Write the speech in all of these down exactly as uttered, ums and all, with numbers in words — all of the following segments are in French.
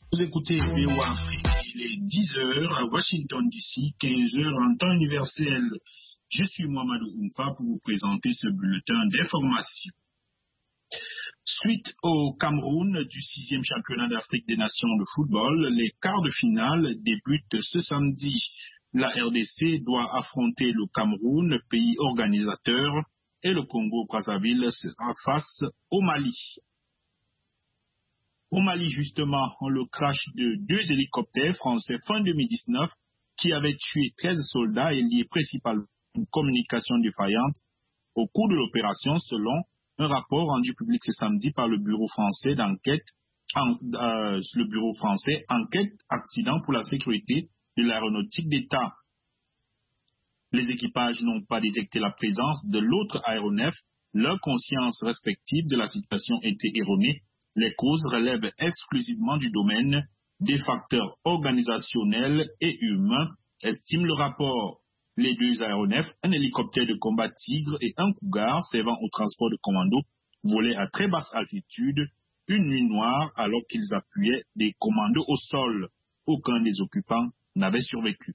Vous écoutez V O A Afrique, il est dix heures à Washington D C, quinze heures en temps universel. Je suis Mohamedou Oumfa pour vous présenter ce bulletin d'information. Suite au Cameroun du sixième championnat d'Afrique des Nations de football, les quarts de finale débutent ce samedi. La R D C doit affronter le Cameroun, pays organisateur, et le Congo-Brazzaville sera face au Mali. Au Mali, justement, le crash de deux hélicoptères français fin deux mille dix-neuf qui avaient tué treize soldats est lié principalement à une communication défaillante au cours de l'opération, selon un rapport rendu public ce samedi par le bureau français d'enquête, en, euh, le bureau français enquête accident pour la sécurité de l'aéronautique d'État. Les équipages n'ont pas détecté la présence de l'autre aéronef. Leur conscience respective de la situation était erronée. Les causes relèvent exclusivement du domaine des facteurs organisationnels et humains, estime le rapport. Les deux aéronefs, un hélicoptère de combat Tigre et un Cougar servant au transport de commandos, volaient à très basse altitude une nuit noire alors qu'ils appuyaient des commandos au sol. Aucun des occupants n'avait survécu.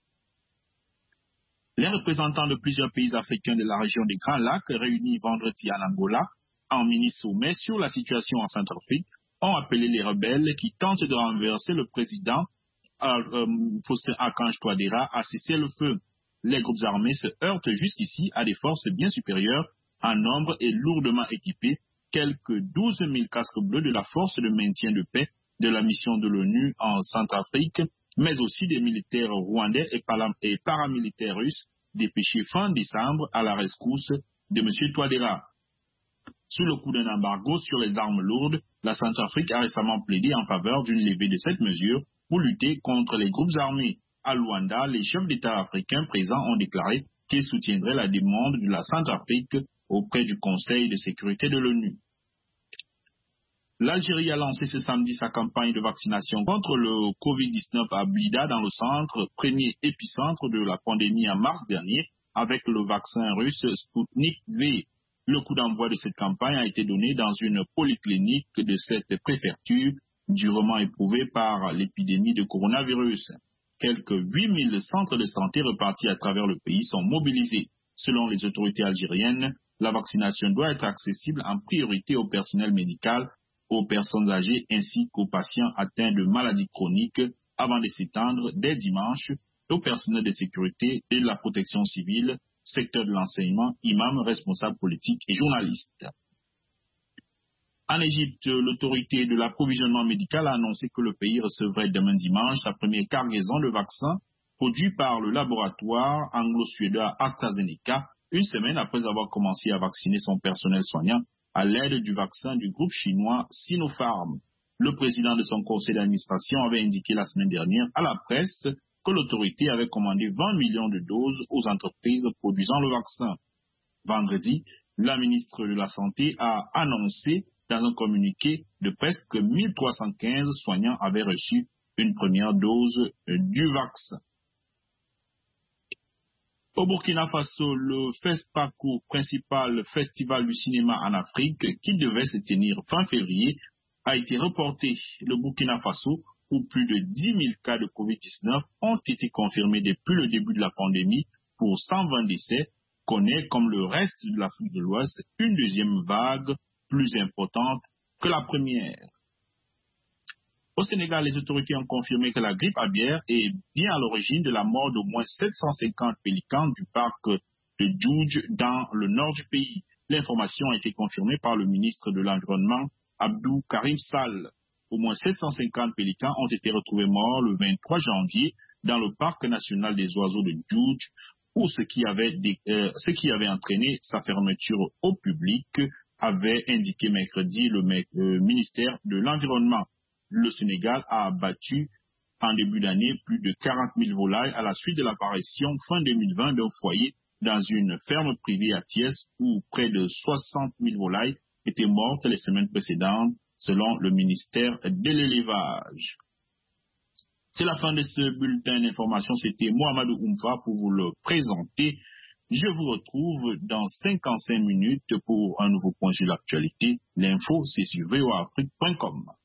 Les représentants de plusieurs pays africains de la région des Grands Lacs, réunis vendredi à Angola, en mini-sommet sur la situation en Centrafrique, ont appelé les rebelles qui tentent de renverser le président euh, Faustin Archange Touadéra à cesser le feu. Les groupes armés se heurtent jusqu'ici à des forces bien supérieures en nombre et lourdement équipées, quelques douze mille casques bleus de la force de maintien de paix de la mission de l'ONU en Centrafrique, mais aussi des militaires rwandais et, et paramilitaires russes dépêchés fin décembre à la rescousse de M. Touadéra. Sous le coup d'un embargo sur les armes lourdes, la Centrafrique a récemment plaidé en faveur d'une levée de cette mesure pour lutter contre les groupes armés. À Luanda, les chefs d'État africains présents ont déclaré qu'ils soutiendraient la demande de la Centrafrique auprès du Conseil de sécurité de l'ONU. L'Algérie a lancé ce samedi sa campagne de vaccination contre le covid dix-neuf à Blida, dans le centre, premier épicentre de la pandémie en mars dernier, avec le vaccin russe Sputnik V. Le coup d'envoi de cette campagne a été donné dans une polyclinique de cette préfecture durement éprouvée par l'épidémie de coronavirus. Quelques huit mille centres de santé repartis à travers le pays sont mobilisés. Selon les autorités algériennes, la vaccination doit être accessible en priorité au personnel médical, aux personnes âgées ainsi qu'aux patients atteints de maladies chroniques avant de s'étendre dès dimanche au personnel de sécurité et de la protection civile, secteur de l'enseignement, imams, responsables politiques et journalistes. En Égypte, l'autorité de l'approvisionnement médical a annoncé que le pays recevrait demain dimanche sa première cargaison de vaccins produits par le laboratoire anglo-suédois AstraZeneca, une semaine après avoir commencé à vacciner son personnel soignant à l'aide du vaccin du groupe chinois Sinopharm. Le président de son conseil d'administration avait indiqué la semaine dernière à la presse que l'autorité avait commandé vingt millions de doses aux entreprises produisant le vaccin. Vendredi, la ministre de la Santé a annoncé dans un communiqué de presque mille trois cent quinze soignants avaient reçu une première dose du vaccin. Au Burkina Faso, le FESPACO, principal festival du cinéma en Afrique, qui devait se tenir fin février, a été reporté. Le Burkina Faso, où plus de dix mille cas de covid dix-neuf ont été confirmés depuis le début de la pandémie pour cent vingt décès, connaît, comme le reste de l'Afrique de l'Ouest, une deuxième vague plus importante que la première. Au Sénégal, les autorités ont confirmé que la grippe aviaire est bien à l'origine de la mort d'au moins sept cent cinquante pélicans du parc de Djoudj dans le nord du pays. L'information a été confirmée par le ministre de l'Environnement, Abdou Karim Sall. Au moins sept cent cinquante pélicans ont été retrouvés morts le vingt-trois janvier dans le parc national des oiseaux de Djoudj, où ce qui avait, euh, ce qui avait entraîné sa fermeture au public avait indiqué mercredi le euh, ministère de l'Environnement. Le Sénégal a abattu en début d'année plus de quarante mille volailles à la suite de l'apparition fin deux mille vingt d'un foyer dans une ferme privée à Thiès où près de soixante mille volailles étaient mortes les semaines précédentes, selon le ministère de l'élevage. C'est la fin de ce bulletin d'information. C'était Mohamedou Oumfa pour vous le présenter. Je vous retrouve dans cinquante-cinq minutes pour un nouveau point sur l'actualité. L'info, c'est sur v o a afrique point com.